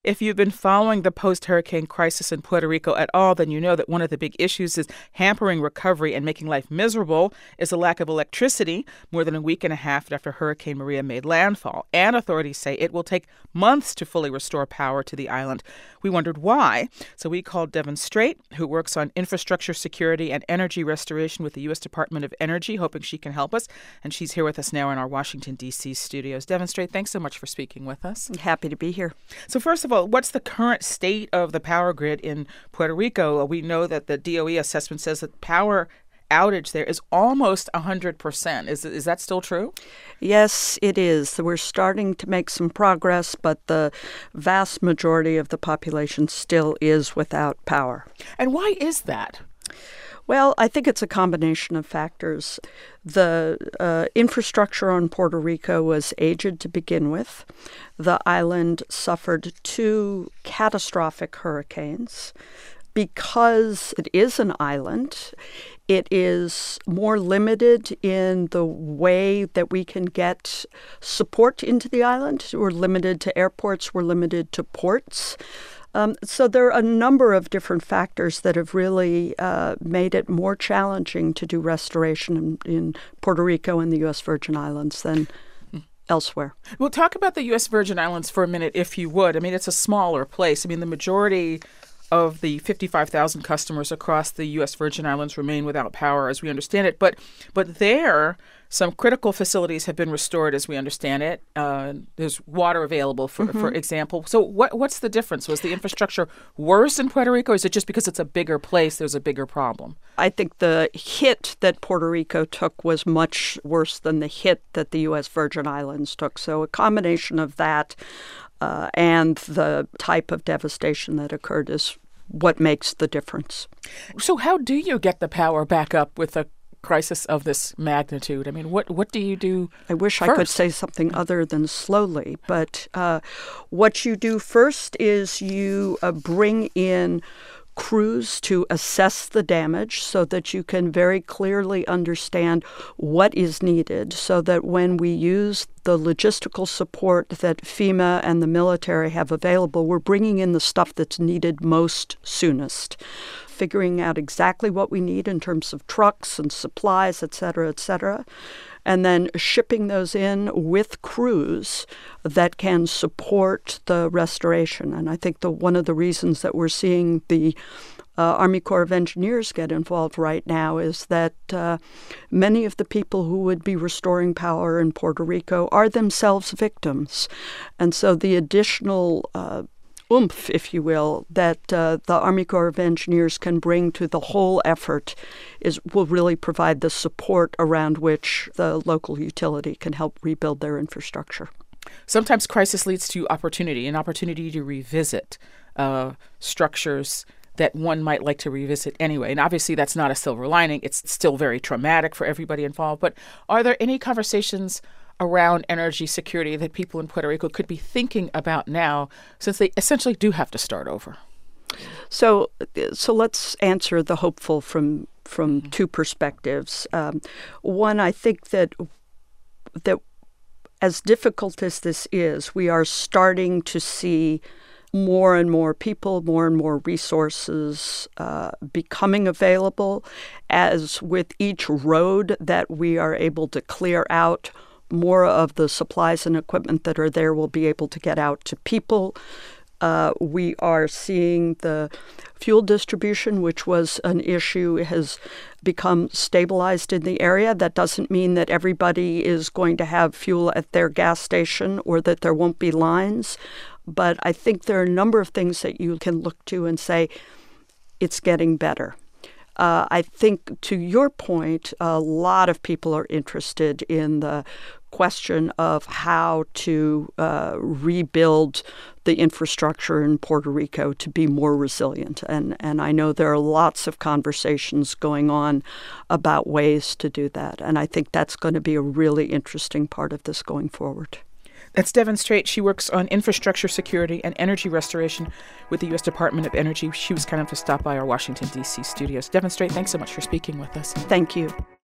If you've been following the post-hurricane crisis in Puerto Rico at all, then you know that one of the big issues is hampering recovery and making life miserable is a lack of electricity more than a week and a half after Hurricane Maria made landfall. And authorities say it will take months to fully restore power to the island. We wondered why, so we called Devon Straight, who works on infrastructure security and energy restoration with the U.S. Department of Energy, hoping she can help us. And she's here with us now in our Washington, D.C. studios. Devon Straight, thanks so much for speaking with us. I'm happy to be here. So first of all, what's the current state of the power grid in Puerto Rico? We know that the DOE assessment says that power outage there is almost 100%. Is that still true? Yes, it is. We're starting to make some progress, but the vast majority of the population still is without power. And why is that? Well, I think it's a combination of factors. The infrastructure on Puerto Rico was aged to begin with. The island suffered 2 catastrophic hurricanes. Because it is an island, it is more limited in the way that we can get support into the island. We're limited to airports. We're limited to ports. So there are a number of different factors that have really made it more challenging to do restoration in Puerto Rico and the U.S. Virgin Islands than elsewhere. Well, talk about the U.S. Virgin Islands for a minute, if you would. I mean, it's a smaller place. I mean, the majority of the 55,000 customers across the U.S. Virgin Islands remain without power, as we understand it. But there, some critical facilities have been restored, as we understand it. There's water available, for example. So what's the difference? Was the infrastructure worse in Puerto Rico, or is it just because it's a bigger place, there's a bigger problem? I think the hit that Puerto Rico took was much worse than the hit that the U.S. Virgin Islands took. So a combination of that and the type of devastation that occurred is what makes the difference. So how do you get the power back up with a crisis of this magnitude? I mean, what do you do I wish first? I could say something other than slowly, but what you do first is you bring in crews to assess the damage so that you can very clearly understand what is needed, so that when we use the logistical support that FEMA and the military have available, we're bringing in the stuff that's needed most soonest, figuring out exactly what we need in terms of trucks and supplies, et cetera, and then shipping those in with crews that can support the restoration. And I think one of the reasons that we're seeing the Army Corps of Engineers get involved right now is that many of the people who would be restoring power in Puerto Rico are themselves victims. And so the additional oomph, if you will, that the Army Corps of Engineers can bring to the whole effort will really provide the support around which the local utility can help rebuild their infrastructure. Sometimes crisis leads to opportunity, an opportunity to revisit structures that one might like to revisit anyway. And obviously that's not a silver lining. It's still very traumatic for everybody involved. But are there any conversations around energy security that people in Puerto Rico could be thinking about now, since they essentially do have to start over? So let's answer the hopeful from 2 perspectives. One, I think that as difficult as this is, we are starting to see more and more people, more and more resources becoming available. As with each road that we are able to clear out, more of the supplies and equipment that are there will be able to get out to people. We are seeing the fuel distribution, which was an issue, has become stabilized in the area. That doesn't mean that everybody is going to have fuel at their gas station or that there won't be lines. But I think there are a number of things that you can look to and say, it's getting better. I think, to your point, a lot of people are interested in the question of how to rebuild the infrastructure in Puerto Rico to be more resilient. And I know there are lots of conversations going on about ways to do that. And I think that's going to be a really interesting part of this going forward. That's Devon Straight. She works on infrastructure security and energy restoration with the U.S. Department of Energy. She was kind enough to stop by our Washington, D.C. studios. Devon Straight, thanks so much for speaking with us. Thank you.